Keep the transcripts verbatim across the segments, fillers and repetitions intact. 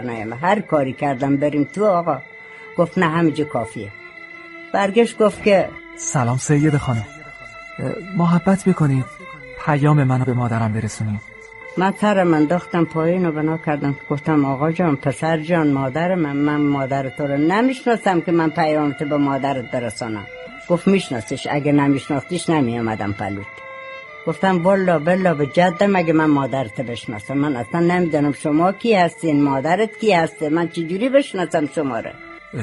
نیم. هر کاری کردم بریم تو آقا. گفت نه همینجا کافیه. برگشت گفت که سلام سید خانم، محبت بکنید پیام منو به مادرم برسونید. من سرم انداختم پایین و بنا کردم. گفتم آقا جان، پسر جان، مادر من من مادر تو رو نمیشناسم که من پیامت به مادرت برسانم. گفت میشناسیش، اگه نمیشناختیش نمی اومدم پلوت. گفتم والله بالله به جدم اگه من مادرت بشناسم، من اصلا نمیدونم شما کی هستین، مادرت کی هسته، من چجوری بشناسم شما رو؟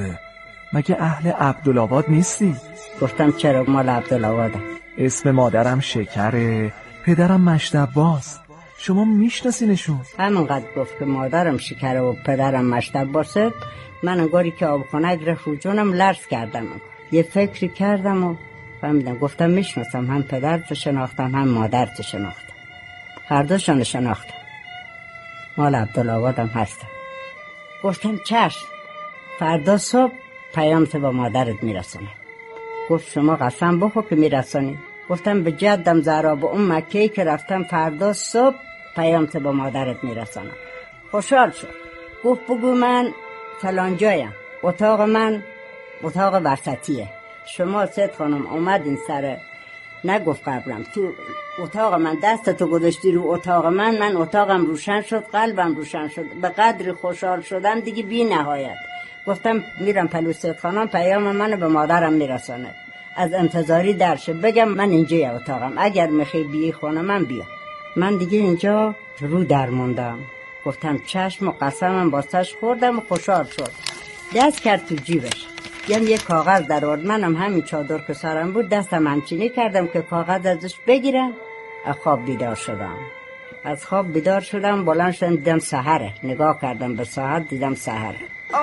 مگه اهل عبدالآباد نیستی؟ گفتم چرا، مال عبدالآبادم. اسم مادرم شکره، پدرم مشتباست، شما میشناسینشون؟ همونقدر گفت که مادرم شکره و پدرم مشتباسه، من انگاری که آبخونه گرفت رو جونم لرز کردم. یه فکری کردم و فهمیدم. گفتم میشناسم، هم پدرت شناختم هم مادرت شناختم، هر دوشان شناختم، مال عبدالآبادم هستم. گفتم چشم، فردا صبح پیامت با مادرت میرسونه. گفت شما قسم بخور که میرسونی؟ گفتم به جدم زهرا به اون مکه‌ای که رفتم فردا صبح پیامت با مادرت میرسونم. خوشحال شد. گفت بگو من فلان جایم، اتاق من اتاق وسطیه. شما سید خانم اومدین سر، نگفت قبرم، تو اتاق من دستتو گذاشتی رو اتاق من، من اتاقم روشن شد، قلبم روشن شد، به قدری خوشحال شدم دیگه بی نهایت. گفتم میرم پلو سید خانم پیام منو به مادرم میرسانه، از انتظاری درشه بگم من اینجا اتاقم، اگر میخوای بی خونه من بیا. من دیگه اینجا رو در موندم. گفتم چشم و قسمم باستش خوردم و خوشحال شد. دست کرد تو جیبش، یعنی یه کاغذ در آورد. منم همین چادر که سرم بود دستم همچینی کردم که کاغذ ازش بگیرم. از خواب بیدار شدم. از خواب بیدار شدم بلند شدم دیدم سحره. نگاه کردم به ساعت دیدم سحره.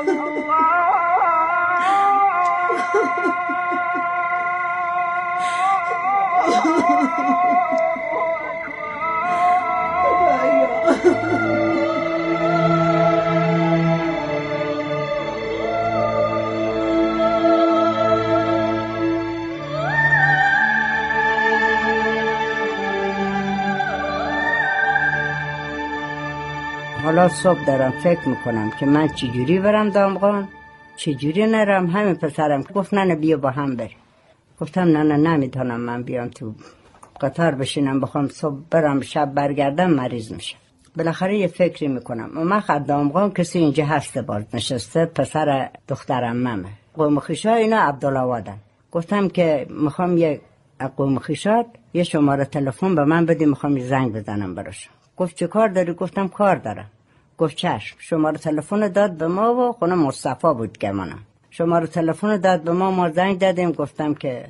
حالا صبح دارم فکر میکنم که من چجوری برم دامغان، چجوری نرم. همین پسرم گفت نه بیا با هم بریم. گفتم نه نه نمیتونم من بیام تو قطار بشینم بخوام صبح برم شب برگردم مریض میشم. بالاخره یه فکری میکنم. اما خد دامغان کسی اینجا هسته باز نشسته، پسر دخترم ممه. قوم خویشا اینا عبدالآبادن. گفتم که میخوام یه قوم خویشات یه شماره تلفن به من بدی، میخوام یه زنگ بزنم براش. گفت چه کار داری؟ گفتم کار دارم. گفت چشم. شماره تلفن داد به ما و خونه مصطفی بود گمانم. شماره تلفن داد به ما، ما زنگ دادیم. گفتم که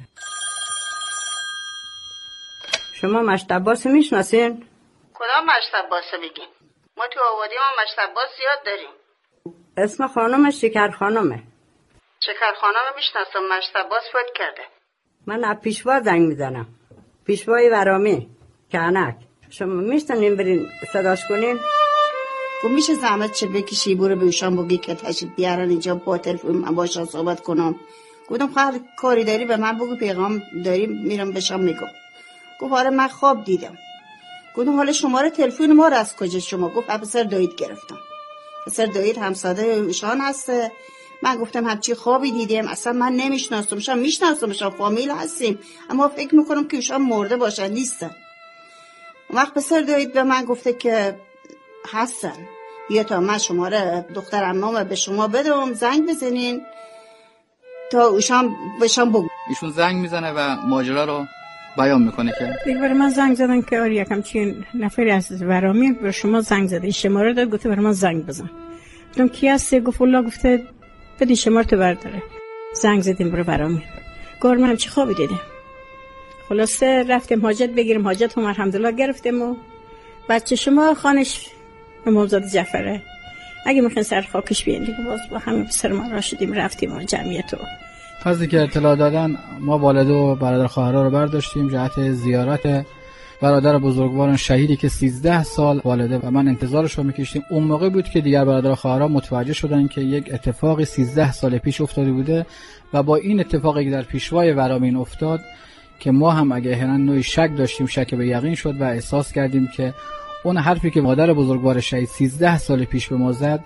شما مشتباس میشناسین؟ کدام مشتباس میگین؟ ما تو آبادی ما مشتباس زیاد داریم. اسم خانمش شکر خانمه. شکر خانم میشناسم، مشتباس فوت کرده. من از پیشوا زنگ میزنم، پیشوای ورامی کهنک. شما میشتنین برین صداش کنین؟ گفت میشه زحمت چه بکشی برو به ایشان بگی که تشریف بیارن اینجا با تلفن من باشم صحبت کنم. گفتم خواهر کاری داری به من بگو، پیغام داری میرم بهشم میگم. گفت آره من خواب دیدم. گفتم حالا شماره تلفن ما رو از کجا شما؟ گفت پسر دایید گرفتم. پسر دایید همساده ایشان هسته. من گفتم همچی خوابی دیدم، اصلا من نمیشناسمشم، میشناسمشم فامیل هستیم اما فکر میکنم که ایشان مرده باشن، نیستن. وقت پسر دایید به من گفته که حسن بیا تا من شماره دختر عمام به شما بدم، زنگ بزنین تا ایشان بهشان بگو. ایشون زنگ میزنه و ماجرا رو بیان میکنه که دیگه برای من زنگ زدن که آره یکم چین نفری از ورامی به شما زنگ زده، این شماره داد، گفته برای من زنگ بزن. گفتم کی هستی؟ گفت الله گفته بدین شماره تو برداره. زنگ زدیم برای ورامی. گفتم من چه خوابی دیدم. خلاصه رفتیم حاجت بگیریم، حاجت هم الحمدلله گرفتیم و بچه شما خانش امامزاده جعفره، اگه میخواین سر خاکش بیاین دیگه باز با همین پسر ما را شدیم رفتیم و جمعیت رو فضلی که اطلاع دادن. ما والده و برادر خواهرها رو برداشتیم جهت زیارت برادر بزرگواران شهیدی که سیزده سال والده و من انتظارش رو میکشتیم. اون موقع بود که دیگر برادر خواهرها متوجه شدن که یک اتفاقی سیزده سال پیش افتاده بوده و با این اتفاقی که در پیشوای ورامین افتاد که ما هم اگه احیانا نوعی شک داشتیم، شک به یقین شد و احساس کردیم که اون حرفی که مادر بزرگوار شهید سیزده سال پیش به ما زد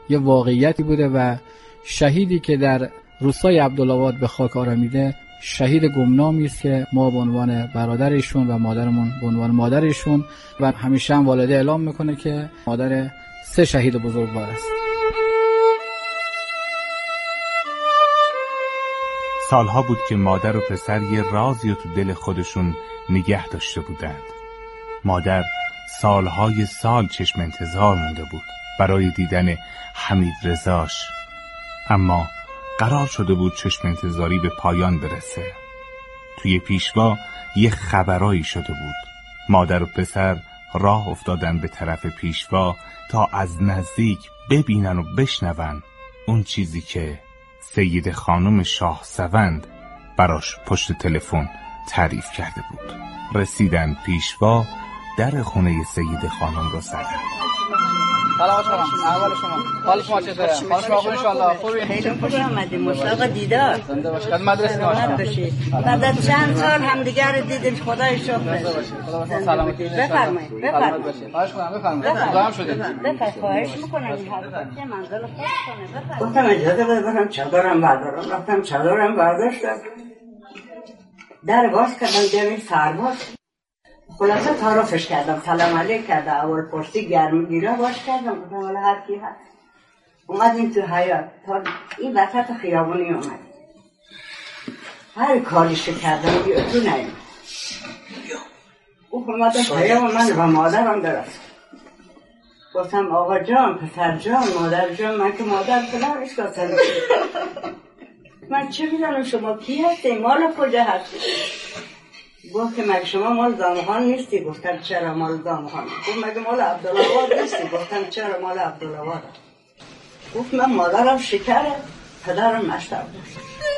یه واقعیتی بوده و شهیدی که در روستای عبدالآباد به خاک آرمیده شهید گمنامی است که ما به عنوان برادر ایشون و مادرمون به عنوان مادر ایشون و همیشه هم والده اعلام میکنه که مادر سه شهید بزرگوار است. سالها بود که مادر و پسر یه رازی رو تو دل خودشون نگه داشته بودند. مادر سالهای سال چشم انتظار مونده بود برای دیدن حمید رضاش، اما قرار شده بود چشم انتظاری به پایان برسه. توی پیشوا یه خبرایی شده بود. مادر و پسر راه افتادن به طرف پیشوا تا از نزدیک ببینن و بشنون اون چیزی که سید خانم شاهسوند براش پشت تلفن تعریف کرده بود. رسیدن پیشوا، در خونه سید خانم رو زدن. سلام شما، احوال شما، حال شما چطوره؟ حال شما خوب ان شاء الله؟ خوبی؟ خیلی خوش آمدید، مشتاق دیدار. زنده باشید. مدرسه ناشنا. بعد از چند سال همدیگه رو دیدیم، خدای شکر. خدا سلامتی. بفرمایید، بفرمایید. خواهش کنم بفرمایید. دعا شده. بفرمایید، خواهش می‌کنم این حرکت که منزل خوش کنه. بفرمایید. گفتم اجازه بده برم چادرم بردارم. رفتم چادرم برداشتم. در باز کردم دیدم سرباز. خلاصه تعارفش کردم، سلام علیک کرده، اول پرسی گرم گیره باش کردم، گفتم والا هر کی هست. اومدیم تو حیاط، تا این وسط خیابونی اومد. هر کاریش کردم یه تو نیم. او اومد حیاط من و مادرم درست. گفتم آقا جان، پسر جان، مادر جان، من که مادر فلان اشکاستم. من چه میدونم شما کی هستی؟ مال کجا هستی؟ گفت که مگه شما مال دامخان نیستی؟ گفتم چرا مال دامخان؟ گفت مگه مال عبدالآباد نیستی؟ گفتم چرا مال عبدالآباد؟ گفت من مادرم شکره، پدرم مشتب داشت.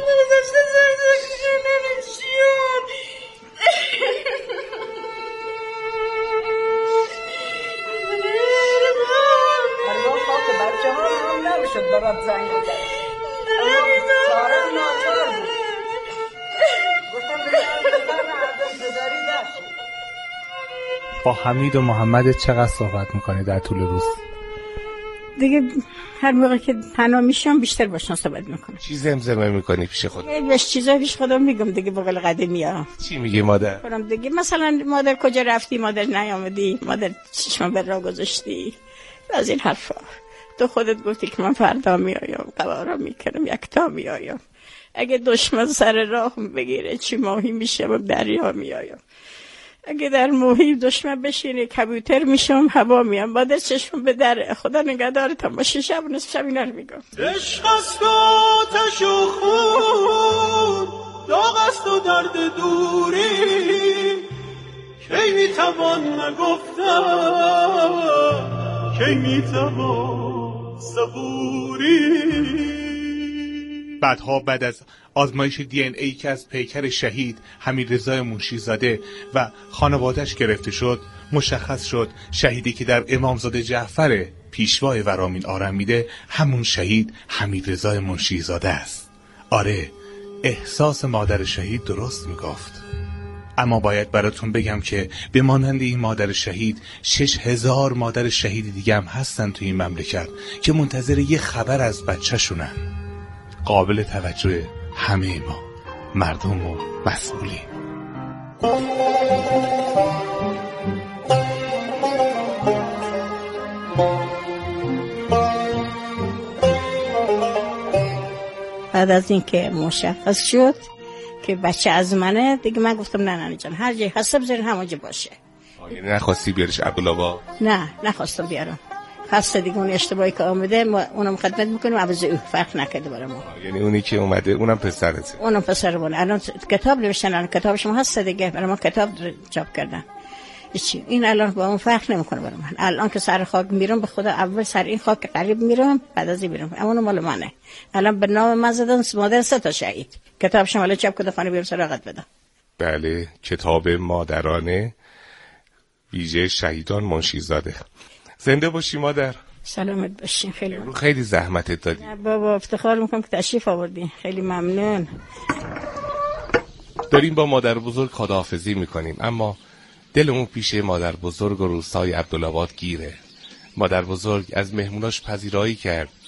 الله خاک بچه ها هم نمیشد برات زنگ بزنم. ساره ناچار بود. گفتم با حمید و محمد چقدر صحبت میکنی در طول روز؟ دیگه هر موقع که تنها میشم بیشتر باشم صحبت میکنم. چی زمزمه میکنی پیش خود؟ بهش چیزا پیش خودم میگم دیگه، بقول قدیمی ها. چی میگی مادر؟ کنم دیگه، مثلا مادر کجا رفتی، مادر نیامدی، مادر چشم بر را گذاشتی، از این حرفا. تو خودت گفتی که من فردا میایم، قوارا میکنم، یک تا میایم. اگه دشمن سر راه بگیره چی ماهی میشه و دریا میایم. اگه در محیط دشمن بشینه کبوتر میشم، هوا میام. بعد چشم به در خدا نگهدارتم باشه. شب و نصف شب اینا رو میگم. عشق است و آتش و خون، داغ است و درد دوری، کی میتوان نگفتم، کی میتوان صبوری. بعدها بعد از آزمایش دی ان ای که از پیکر شهید حمیدرضا منشیزاده و خانواده‌اش گرفته شد، مشخص شد شهیدی که در امامزاده جعفر پیشوای ورامین آرمیده همون شهید حمیدرضا منشیزاده است. آره، احساس مادر شهید درست میگفت. اما باید براتون بگم که به مانند این مادر شهید شش هزار مادر شهید دیگه هم هستن تو این مملکت که منتظر یه خبر از بچه شونن. قابل توجه همه ما مردم و مسئولین. بعد از این که مشخص شد که بچه از منه دیگه، من گفتم نه نه جان، هر جای هست بذارین همونجا باشه. یعنی نخواستی بیارش عبدالآباد؟ نه نخواستم بیارم. خاصه دیگه اون اشتباهی که آمده ما اونم خدمت میکنیم، عوض او فرق نکرده برای ما. یعنی اونی که اومده اونم پسرته؟ اونم پسرمونه. الان کتاب نوشتن، الان کتاب شما هست دیگه، برای ما کتاب چاپ کردن. چی این الان با اون فرق نمیکنه برای من. الان که سر خاک میرم به خدا، اول سر این خاک قریب میرم، بعد از این میرم. اون مال منه. الان به نام من زدن مادر سه تا شهید. کتاب شما الان چاپ کرده، خانه بیرم سراغت بدم. بله، کتاب مادرانه ویژه شهیدان منشیزاده. زنده باشی مادر. سلامت باشین. خیلی ممنون. خیلی زحمتت دادی. بابا افتخار میکنم که تشریف آوردین. خیلی ممنون. داریم با مادر بزرگ خداحافظی میکنیم، اما دلمون پیش مادر بزرگ و روستای عبدالآباد گیره. مادر بزرگ از مهموناش پذیرایی کرد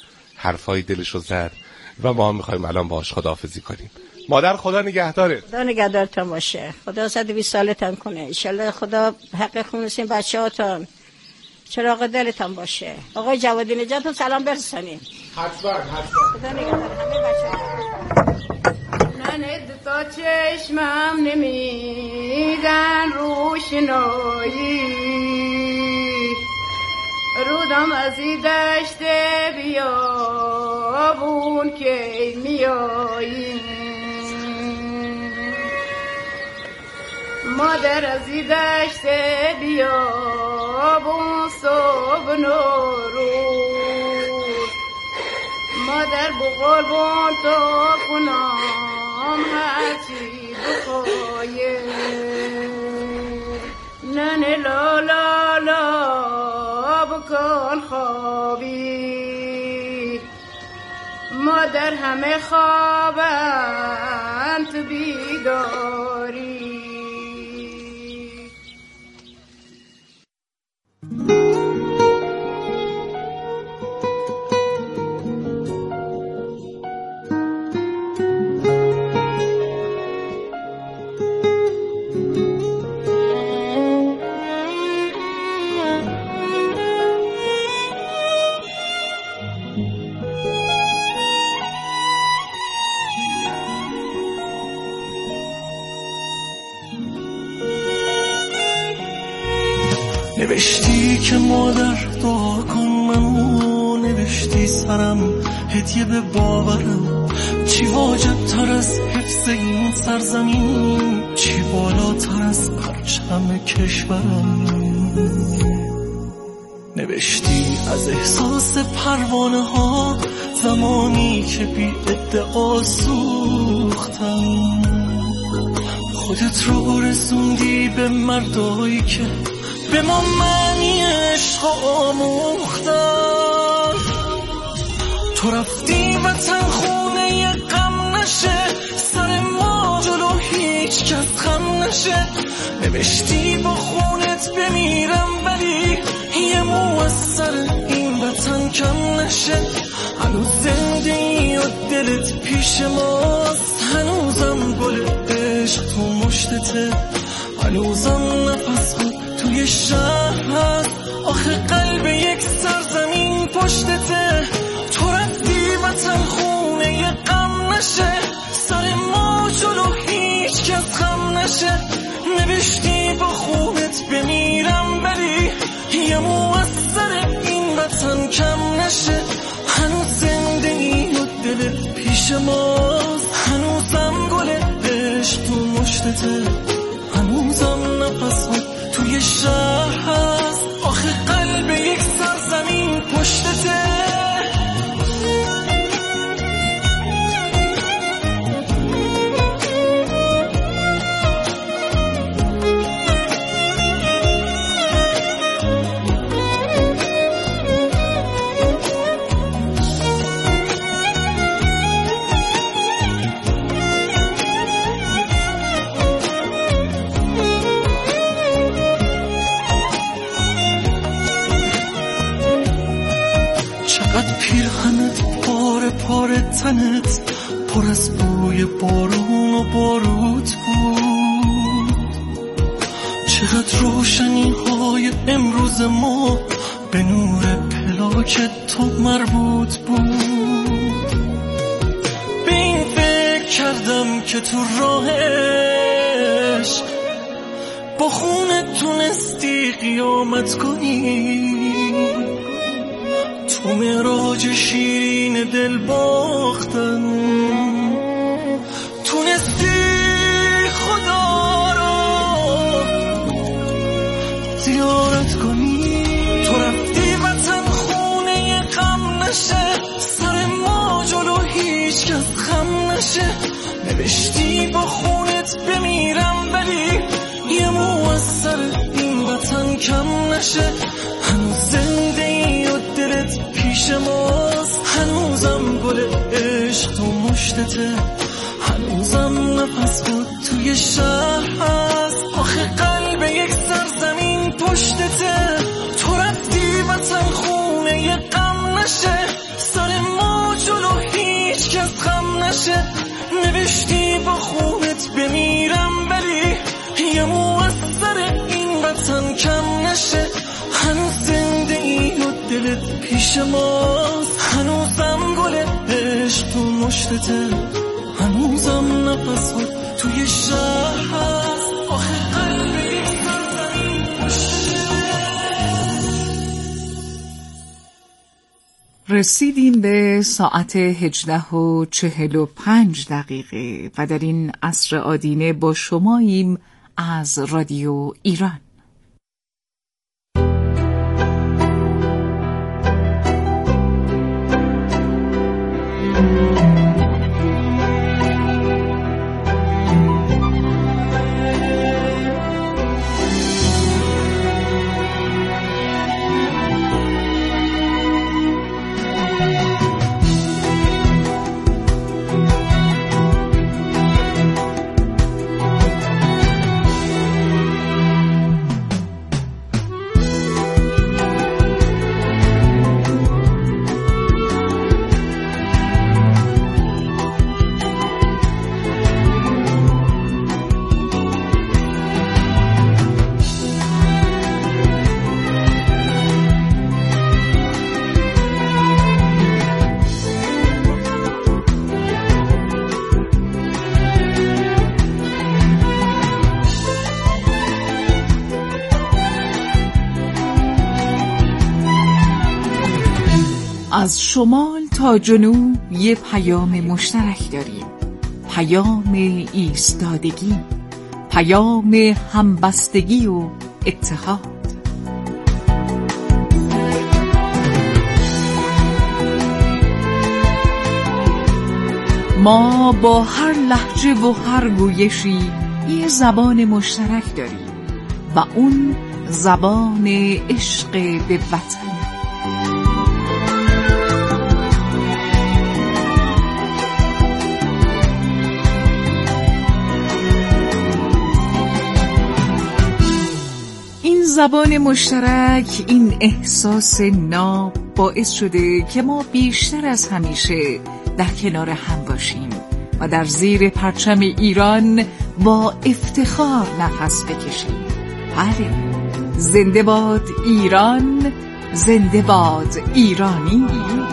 حرفای دلشو زد و ما هم میخوایم الان باهاش خداحافظی کنیم. مادر خدا نگهدارت. خدا نگهدارتون باشه. خدا صد و بیست سالتون کنه. انشالله خدا حق خونسین بچه‌هاتون چراغ دلتون باشه. آقای جوادی نجاتون سلام برسونین. حتما حتما. خدا نگهدار همه بچه‌ها. ننه تا چشمم نمیدن روشنایی، رودم از این دشت بیابون که میایی، مادر از این دشت بیابون صبح نوروز، مادر بقربون تو کنم هرچی بخوایم، ننه لا لا لا بکن خوابی، مادر همه خوابن تو بیداری. نوشتی که مادر دعا کن منو، نوشتی سرم هدیه به باورم، چی واجب تر از حفظ این سرزمین، چی بالاتر از پرچم کشورم. نوشتی از احساس پروانه ها زمانی که بی ادعا سوختم، خودت رو رسوندی به مردایی که به ما معنی عشق آموختن. تو رفتی وطن خونه غم نشه، سر ما جلو هیچ کس خم نشه. نوشتی با خونت بمیرم ولی یه مو از سر این وطن کم نشه. هنوز زنده ای و دلت پیش ماست، هنوزم گل عشق تو مشتته، هنوزم نفس خود توی شهر هست. آخه قلب یک سرزمین پشتته. تو رفتی وطن خونه غم نشه، سر ما جلو هیچ کس خم نشه. نوشتی با خونت بمیرم ولی یه مو از سر این وطن کم نشه. هنوز زنده ای و دلت پیش ماست، هنوزم گل عشق تو مشتته، هنوزم نفس خود توی شهر هست. آخه قلب یک سرزمین پشتته. پیرهنت پاره پاره تنت پر از بوی بارون و باروت بود. چقدر روشنی های امروز ما به نور پلاک تو مربوط بود. به این فکر کردم که تو راهش با خونت تونستی قیامت کنی، تو معراج شیرین دل باختن تونستی خدا رو زیارت کنی. تو رفتی وطن خونه غم نشه، سر ما جلو هیچ کس خم نشه. نوشتی با خونت بمیرم ولی یه مو از سر این وطن کم نشه. هنوز زنده ای و دلت پیش ماست، هنوزم گل عشق تو مشتته، هنوزم نفس خود توی شهر هست. آخه قلب یک سرزمین پشتته. تو رفتی وطن خونه غم نشه، سر ما نشه، نوشتی با خونت بمیرم ولی یه مو از سر این وطن کم نشه. هنوز زنده ای و دلت پیش ماست، هنوزم گل عشق تو مشتته، هنوزم نفسات توی شهر هست. آخه قلبی سرزمین رسیدیم به ساعت هجده و چهل و پنج دقیقه و در این عصر آدینه با شماییم از رادیو ایران. از شمال تا جنوب یه پیام مشترک داریم، پیام ایستادگی، پیام همبستگی و اتحاد. ما با هر لهجه و هر گویشی یه زبان مشترک داریم و اون زبان عشق به وطن. زبان مشترک، این احساس ناب باعث شده که ما بیشتر از همیشه در کنار هم باشیم و در زیر پرچم ایران با افتخار نفس بکشیم. بله، زنده باد ایران، زنده باد ایرانی.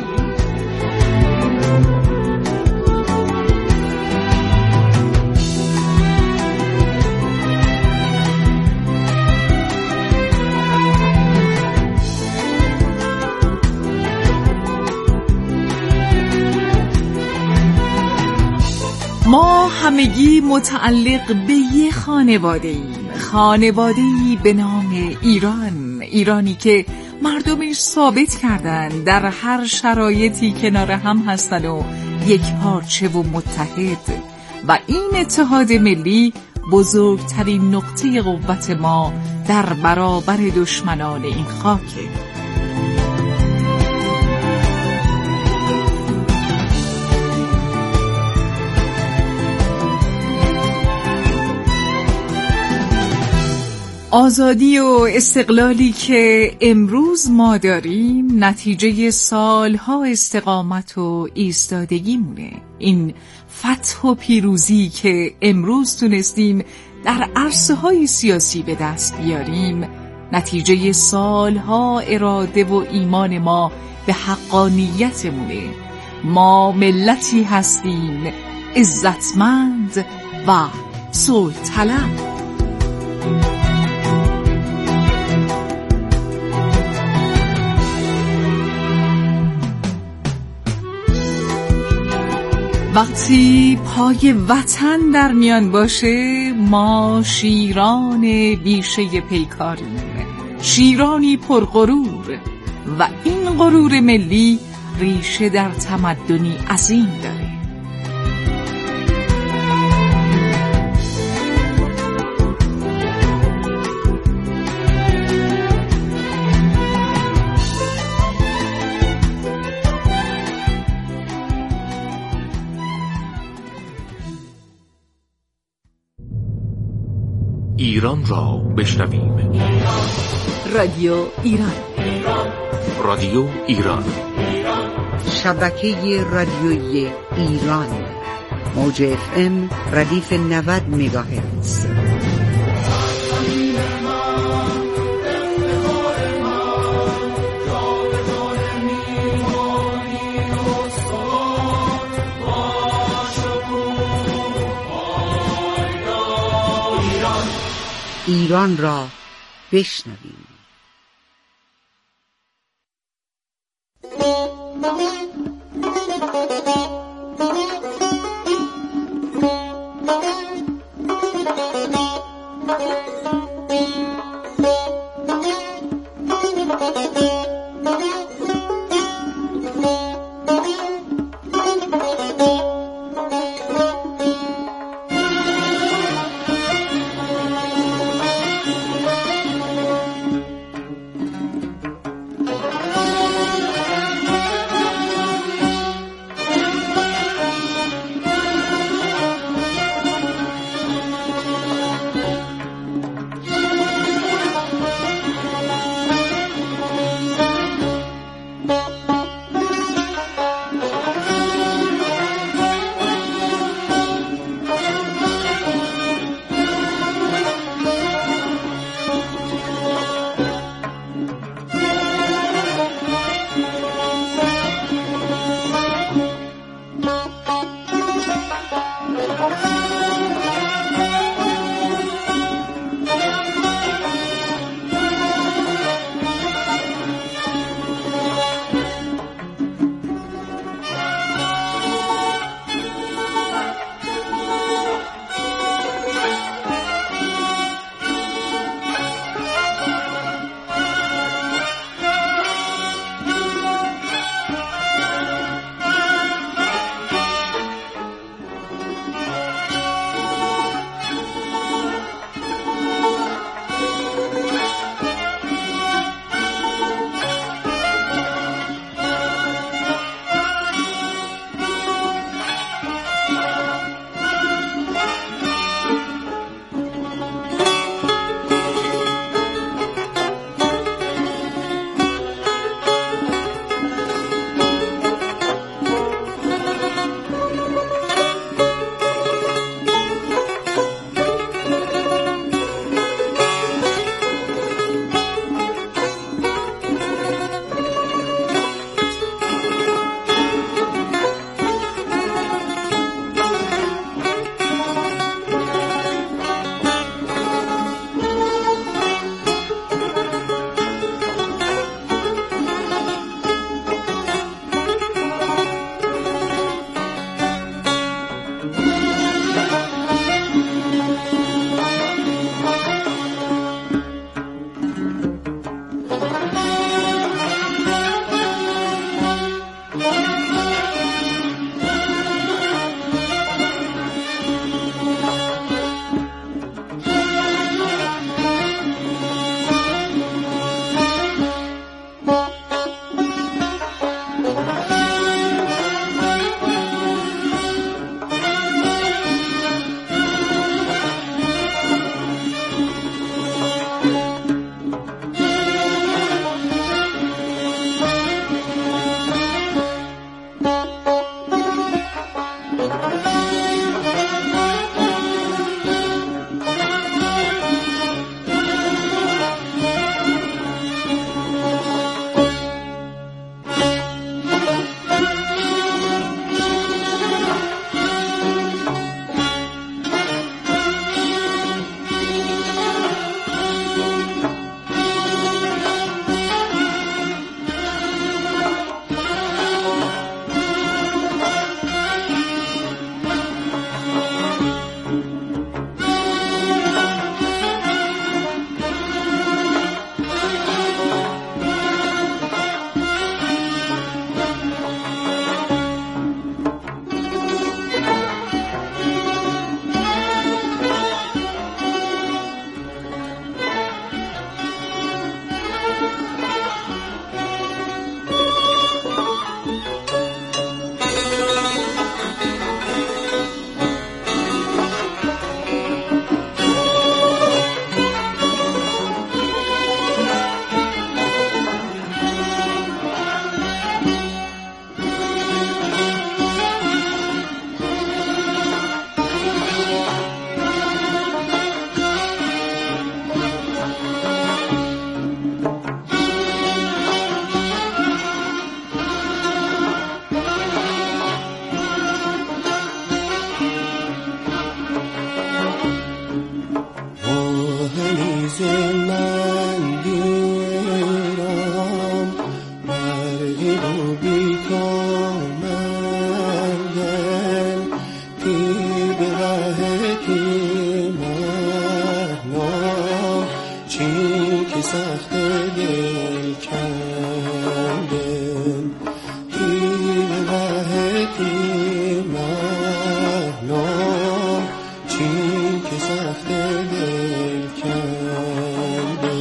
ما همگی متعلق به یه خانواده ایم، خانواده‌ای به نام ایران، ایرانی که مردمش ثابت کردن در هر شرایطی کنار هم هستن و یک پارچه و متحد و این اتحاد ملی بزرگترین نقطه قوت ما در برابر دشمنان این خاکه. آزادی و استقلالی که امروز ما داریم نتیجه سالها استقامت و ایستادگی مونه. این فتح و پیروزی که امروز تونستیم در عرصه های سیاسی به دست بیاریم نتیجه سالها اراده و ایمان ما به حقانیت مونه. ما ملتی هستیم عزتمند و صلح طلب. وقتی پای وطن در میان باشه ما شیران بیشه پیکاریم، شیرانی پرغرور و این غرور ملی ریشه در تمدنی عظیم داره. ایران را بشنویم. رادیو ایران. رادیو ایران. شبکه رادیویی ایران. موج اف ام ردیف نود مگاهرتز. ایران را بشنویم. مهنام چین که سخت دل کردن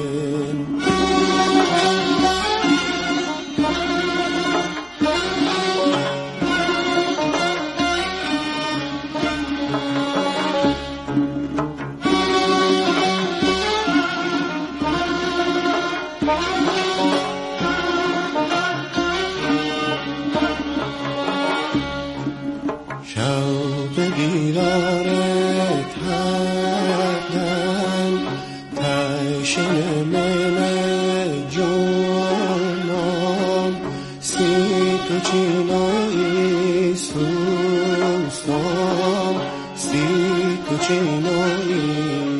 شوق دیدارت حدن تشن من جانم سی تو چینایی سوستم سی تو چینایی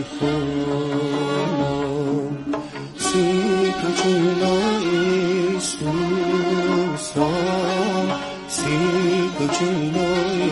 خونم سی تو چینایی سوستم سی تو چینایی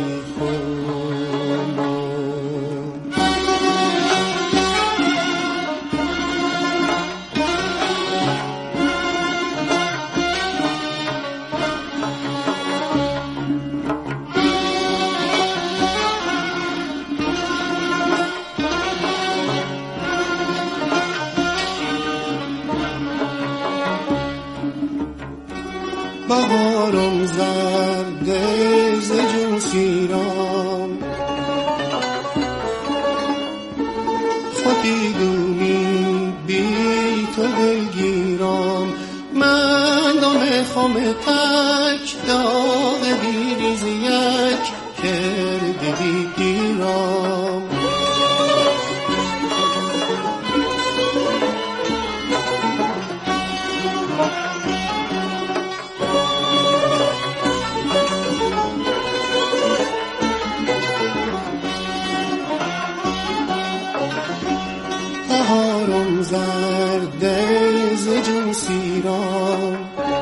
بهارم زرد ز جون سیرام خودی دونی بی تو دلگیرام من دم خم تک داغ بیریز یک کرده بی پیرام بهارم زرد ز جون سیرام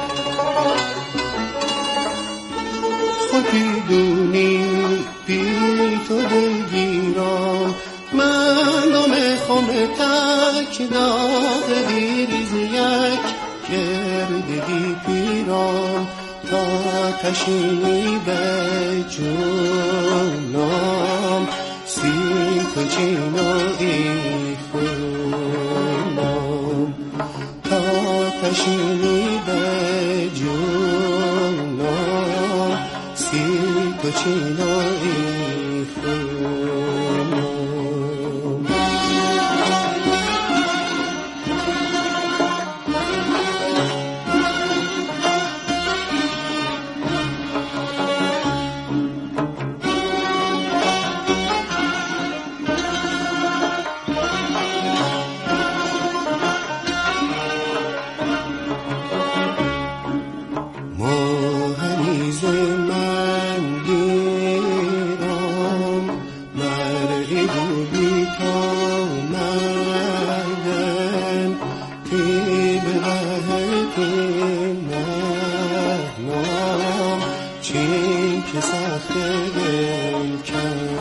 خودی دونی بی تو دلگیرام من دم خم تک داغ بیریز یک کردگی پیرام تا تشینی به جونم سی تو چینایی خونم تا تشینی به جونم سی تو چینایی خونم چین که سخت دل کرد